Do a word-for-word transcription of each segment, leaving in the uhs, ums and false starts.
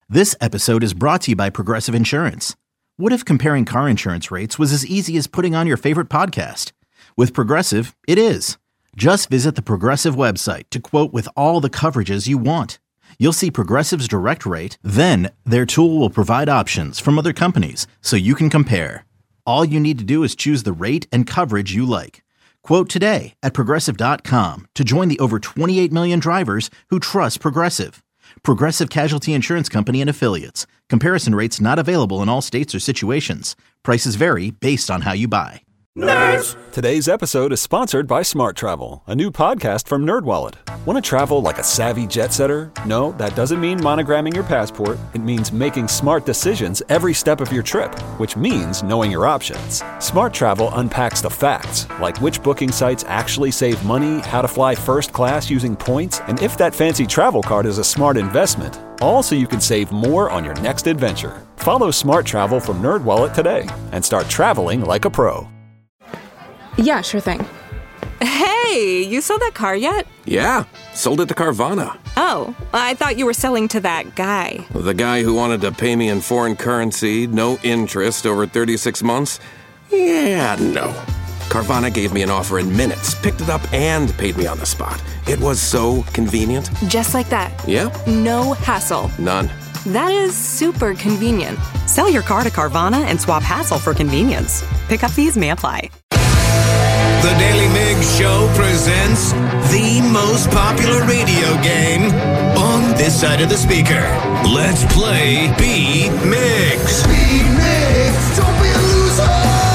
This episode is brought to you by Progressive Insurance. What if comparing car insurance rates was as easy as putting on your favorite podcast? With Progressive, it is. Just visit the Progressive website to quote with all the coverages you want. You'll see Progressive's direct rate, then their tool will provide options from other companies so you can compare. All you need to do is choose the rate and coverage you like. Quote today at Progressive dot com to join the over twenty-eight million drivers who trust Progressive. Progressive Casualty Insurance Company and Affiliates. Comparison rates not available in all states or situations. Prices vary based on how you buy. Nerds! Today's episode is sponsored by Smart Travel, a new podcast from NerdWallet. Want to travel like a savvy jet setter? No, that doesn't mean monogramming your passport. It means making smart decisions every step of your trip, which means knowing your options. Smart Travel unpacks the facts, like which booking sites actually save money, how to fly first class using points, and if that fancy travel card is a smart investment. All so you can save more on your next adventure. Follow Smart Travel from NerdWallet today and start traveling like a pro. Yeah, sure thing. Hey, you sold that car yet? Yeah, sold it to Carvana. Oh, I thought you were selling to that guy. The guy who wanted to pay me in foreign currency, no interest, over thirty-six months? Yeah, no. Carvana gave me an offer in minutes, picked it up, and paid me on the spot. It was so convenient. Just like that. Yeah. No hassle. None. That is super convenient. Sell your car to Carvana and swap hassle for convenience. Pickup fees may apply. The Daily Migs Show presents the most popular radio game on this side of the speaker. Let's play Beat Migs. Beat Migs, don't be a loser.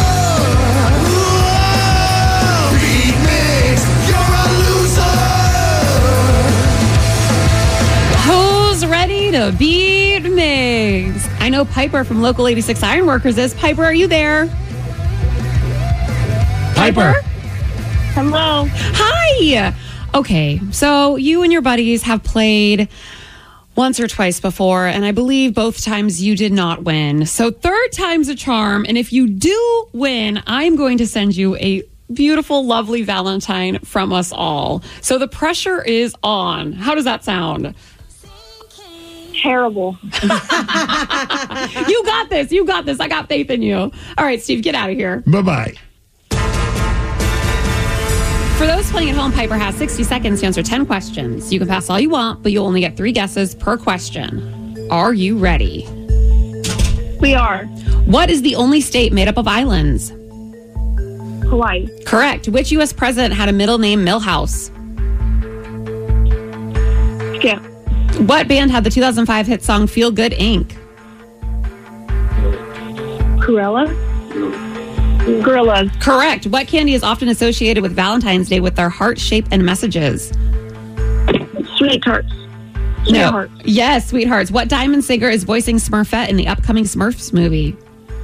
Whoa! Beat Migs, you're a loser. Who's ready to beat Migs? I know Piper from Local eighty-six Ironworkers is. Piper, are you there? Piper? Hello. Hi. Okay, so you and your buddies have played once or twice before, and I believe both times you did not win. So third time's a charm, and if you do win, I'm going to send you a beautiful, lovely Valentine from us all. So the pressure is on. How does that sound? Terrible. You got this. You got this. I got faith in you. All right, Steve, get out of here. Bye-bye. For those playing at home, Piper has sixty seconds to answer ten questions. You can pass all you want, but you'll only get three guesses per question. Are you ready? We are. What is the only state made up of islands? Hawaii. Correct. Which U S president had a middle name Milhouse? Skip. What band had the two thousand five hit song Feel Good, Incorporated? Cruella. Gorillas. Correct. What candy is often associated with Valentine's Day with their heart shape and messages? Sweet Tarts. No. Sweethearts. Yes, Sweethearts. What Diamond singer is voicing Smurfette in the upcoming Smurfs movie?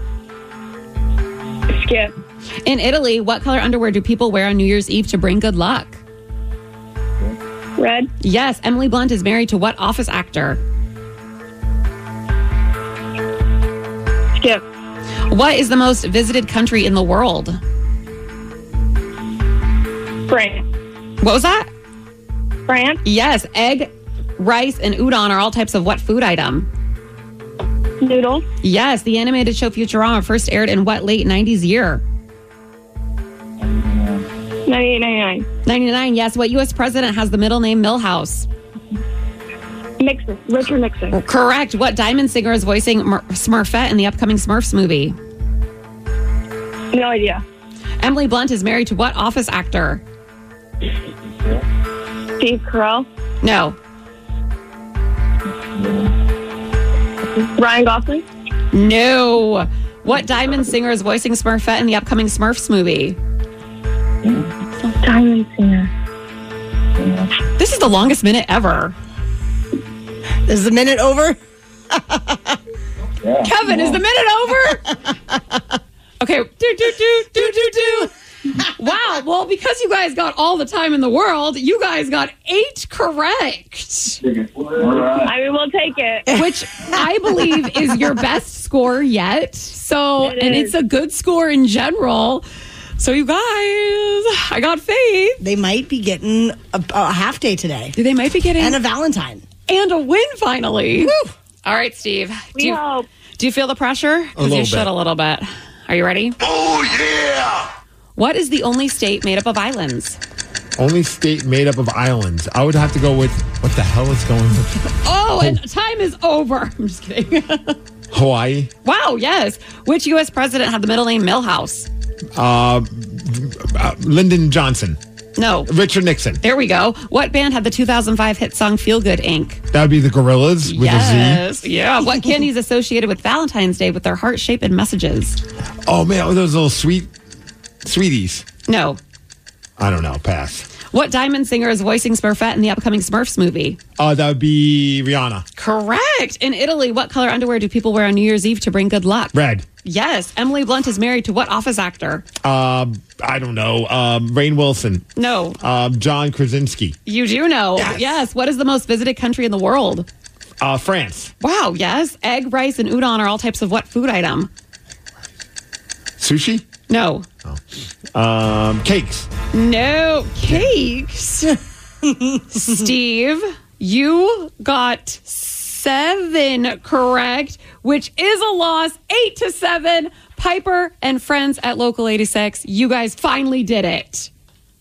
Skip. In Italy, what color underwear do people wear on New Year's Eve to bring good luck? Red. Yes. Emily Blunt is married to what Office actor? Skip. What is the most visited country in the world? France. What was that? France. Yes. Egg, rice, and udon are all types of what food item? Noodles. Yes. The animated show Futurama first aired in what late nineties year? ninety-eight ninety-nine. ninety-nine. Yes. What U S president has the middle name Milhouse? Nixon. Richard Nixon. Correct. What Diamond singer is voicing Mer- Smurfette in the upcoming Smurfs movie? No idea. Emily Blunt is married to what Office actor? Steve Carell. No. Ryan Gosling. No. What Diamond singer is voicing Smurfette in the upcoming Smurfs movie? Diamond singer. This is the longest minute ever. Is the minute over? Yeah, Kevin, is the minute over? Okay. Do, do, do, do, do, do. Wow. Well, because you guys got all the time in the world, you guys got eight correct. I mean, we'll take it. Which I believe is your best score yet. So, It and is. it's a good score in general. So, you guys, I got faith. They might be getting a, a half day today. They might be getting and a Valentine and a win finally. Woo. All right, Steve. We do you, hope. Do you feel the pressure? Because little you should bit. a little bit. Are you ready? Oh, yeah! What is the only state made up of islands? Only state made up of islands. I would have to go with, what the hell is going on? Oh, and time is over. I'm just kidding. Hawaii. Wow, yes. Which U S president had the middle name Milhouse? Uh, uh, Lyndon Johnson. No. Richard Nixon. There we go. What band had the two thousand five hit song Feel Good Incorporated? That would be the Gorillas with yes. a Z. Yeah. What candy is associated with Valentine's Day with their heart-shaped messages? Oh, man, those little sweet sweeties. No. I don't know. Pass. What Diamond singer is voicing Smurfette in the upcoming Smurfs movie? Uh, that would be Rihanna. Correct. In Italy, what color underwear do people wear on New Year's Eve to bring good luck? Red. Yes. Emily Blunt is married to what office actor? Um, I don't know. Um, Rainn Wilson. No. Um, John Krasinski. You do know. Yes. Yes. What is the most visited country in the world? Uh, France. Wow. Yes. Egg, rice, and udon are all types of what food item? Sushi? No. Um, cakes. No. Cakes. Steve, you got seven correct, which is a loss. Eight to seven. Piper and friends at Local eighty-six, you guys finally did it.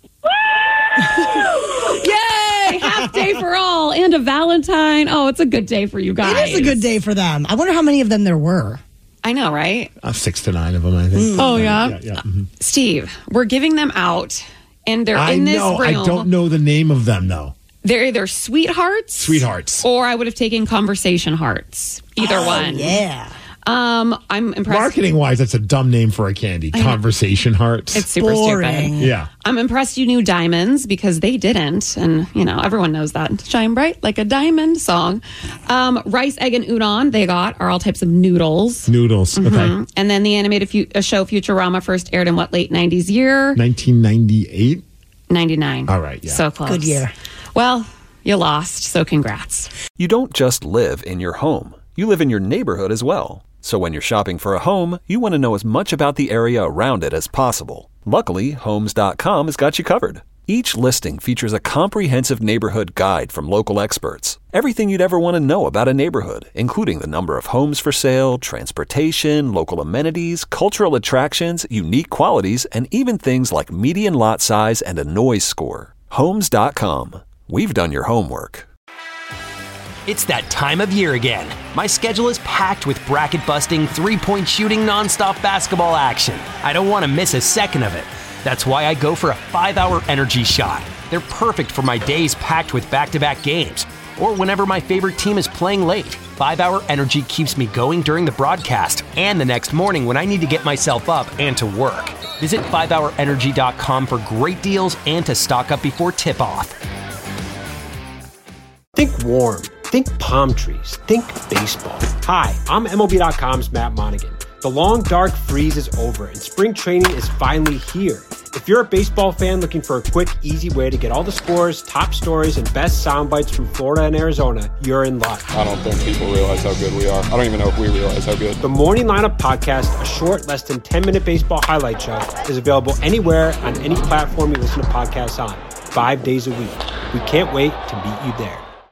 Yay! Half day for all and a Valentine. Oh, it's a good day for you guys. It is a good day for them. I wonder how many of them there were. I know, right? Uh, six to nine of them, I think. Oh, yeah? Yeah, yeah. mhm. Steve, we're giving them out, and they're I in this know. room. I don't know the name of them, though. They're either sweethearts, Sweethearts. or I would have taken conversation hearts. Either Oh, one. Yeah. Um, I'm impressed. Marketing wise, that's a dumb name for a candy. Conversation Hearts. It's super Boring. stupid. yeah. I'm impressed you knew diamonds because they didn't. And, you know, everyone knows that. Shine bright like a diamond song. Um, rice, egg, and udon they got are all types of noodles. Noodles. Okay. Mhm. And then the animated fu- uh, show Futurama first aired in what late nineties year? nineteen ninety-eight. ninety-nine. All right, yeah. So close. Good year. Well, you lost, so congrats. You don't just live in your home, you live in your neighborhood as well. So when you're shopping for a home, you want to know as much about the area around it as possible. Luckily, Homes dot com has got you covered. Each listing features a comprehensive neighborhood guide from local experts. Everything you'd ever want to know about a neighborhood, including the number of homes for sale, transportation, local amenities, cultural attractions, unique qualities, and even things like median lot size and a noise score. Homes dot com. We've done your homework. It's that time of year again. My schedule is packed with bracket-busting, three-point shooting, nonstop basketball action. I don't want to miss a second of it. That's why I go for a five-hour energy shot. They're perfect for my days packed with back-to-back games, or whenever my favorite team is playing late. five-hour energy keeps me going during the broadcast and the next morning when I need to get myself up and to work. Visit five hour energy dot com for great deals and to stock up before tip-off. Think warm. Think palm trees. Think baseball. Hi, I'm M L B dot com's Matt Monaghan. The long, dark freeze is over, and spring training is finally here. If you're a baseball fan looking for a quick, easy way to get all the scores, top stories, and best sound bites from Florida and Arizona, you're in luck. I don't think people realize how good we are. I don't even know if we realize how good. The Morning Lineup Podcast, a short, less than ten-minute baseball highlight show, is available anywhere on any platform you listen to podcasts on, five days a week. We can't wait to meet you there.